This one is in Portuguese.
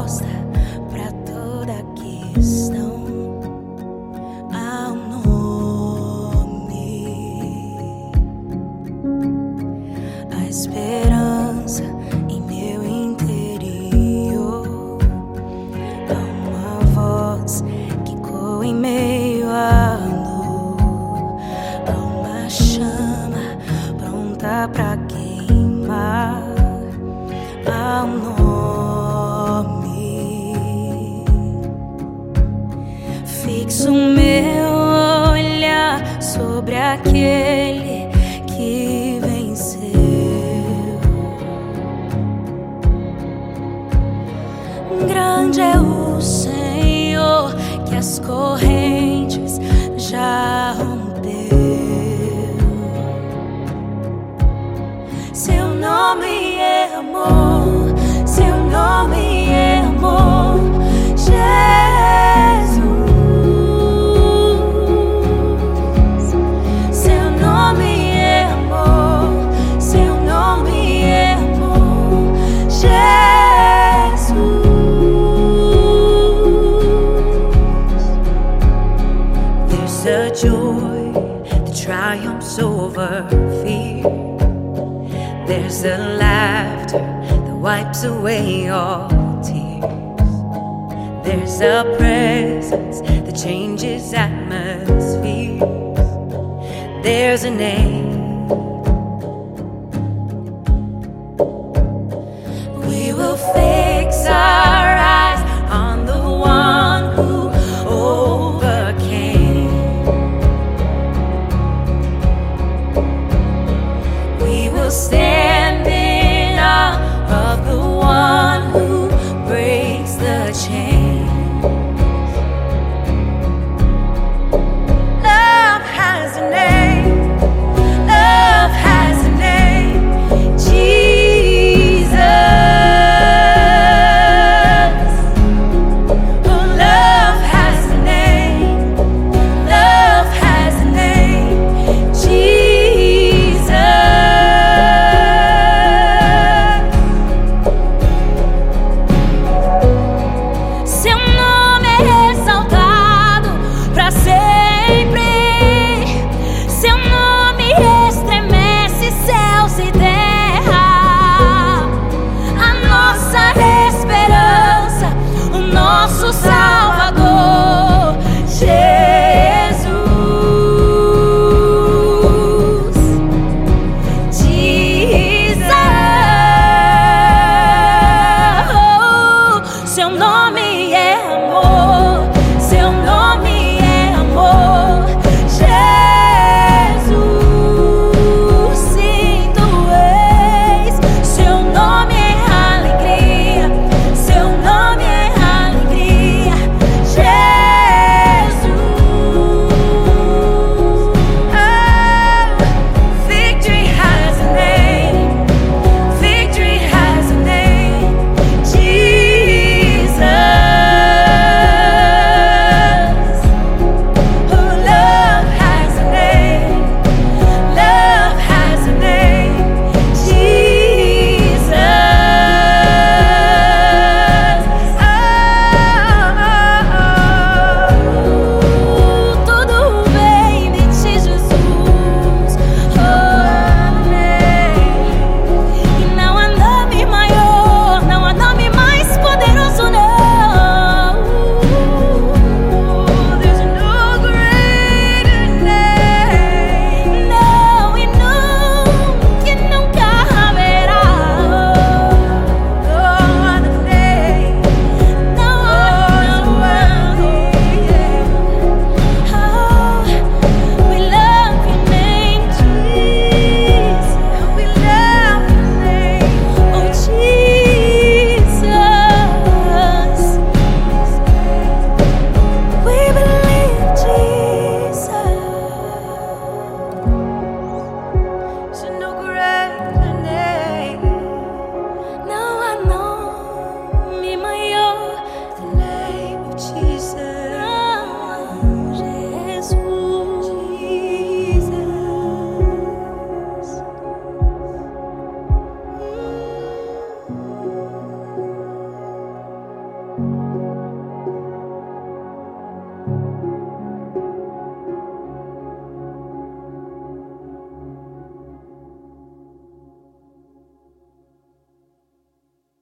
resposta para toda questão. Há um nome, a esperança em meu interior. Há uma voz que coa em meio à dor. Há uma chama pronta pra queimar. Há um nome, fixo meu olhar sobre aquele que venceu. Grande é o Senhor, que as correntes já rompeu. Seu nome é amor, seu nome é amor, Jesus. Seu nome é amor, seu nome é amor, Jesus. There's a joy that triumphs over fear. There's a laughter that wipes away all tears. There's a presence that changes atmospheres. There's a name. We will fix our eyes on the one who overcame. We will stand